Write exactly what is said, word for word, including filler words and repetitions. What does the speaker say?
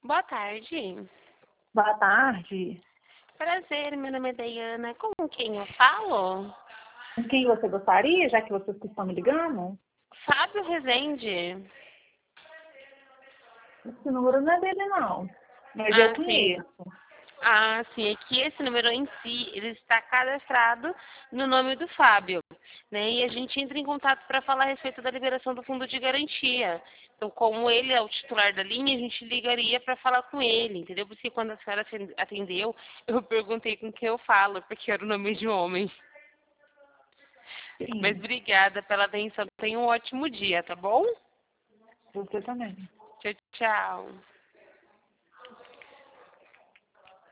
Boa tarde. Boa tarde. Prazer, meu nome é Dayana. Com quem eu falo? Com quem você gostaria, já que vocês que estão me ligando? Fábio Rezende. Esse número não é dele, não. Mas eu Ah, sim. conheço. Ah, sim. É que esse número em si, ele está cadastrado no nome do Fábio, né? E a gente entra em contato para falar a respeito da liberação do fundo de garantia. Então, como ele é o titular da linha, a gente ligaria para falar com ele, entendeu? Porque quando a senhora atendeu, eu perguntei com quem eu falo, porque era o nome de um homem. Mas Sim, obrigada pela atenção. Tenha um ótimo dia, tá bom? você também. Tchau, tchau.